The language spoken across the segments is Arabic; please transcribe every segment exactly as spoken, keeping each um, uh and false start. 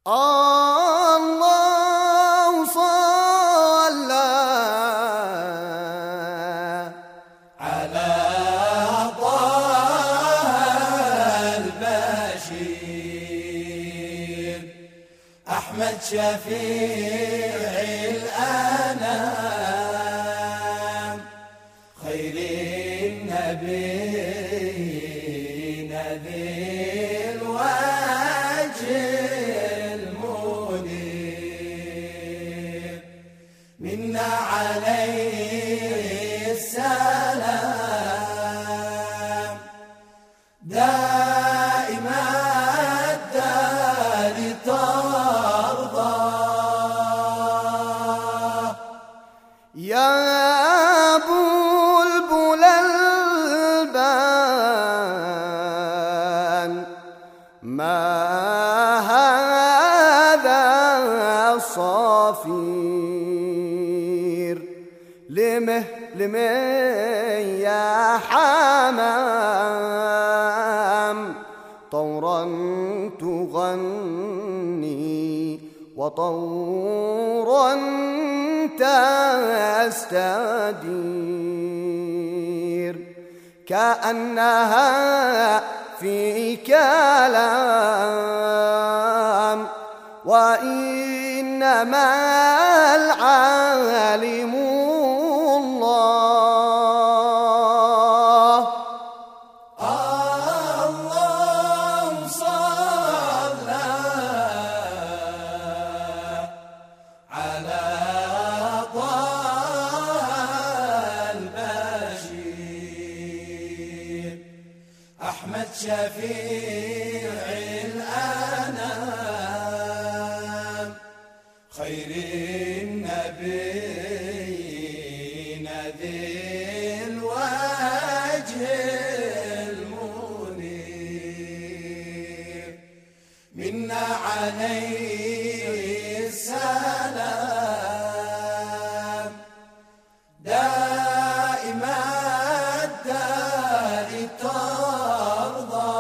الله صلى على طه البشير أحمد شفيع الأنام خير النبي نذير منا عليه السلام دائما الدار ترضى يا بلبل البان ما هذا الصفير لمه لمه يا حمام طورا تغني وطورا تستدير كأنها في كلام وإنما العالم الله. الله صلى على طه البشير أحمد شفيع الأنام خير النبي نذير الوجه المنير منا عليه السلام دائما الدار ترضى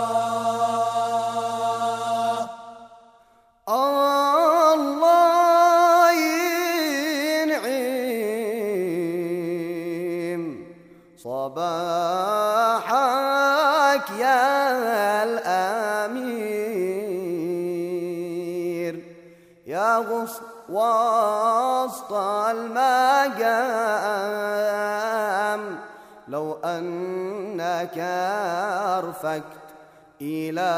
الله ينعم صباحك يا الأمير يا غص وسط المقام لو أنك أرفقت إلى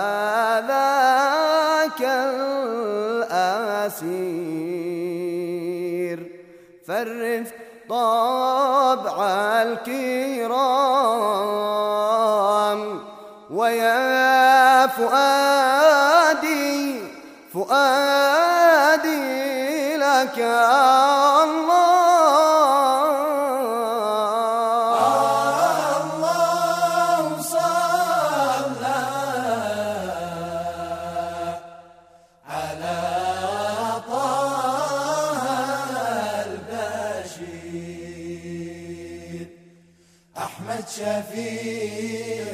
ذاك الأسير فرف طبع الكرام ويا فؤادي فؤادي لك الله. أحمد شفيع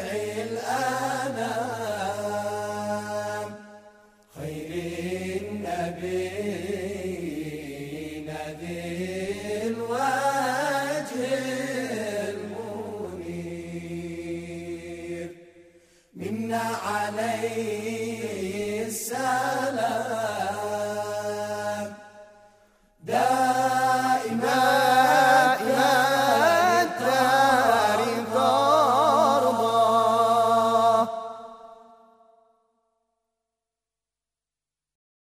الأنام خير النبي نذير الوجه المنير منا عليه السلام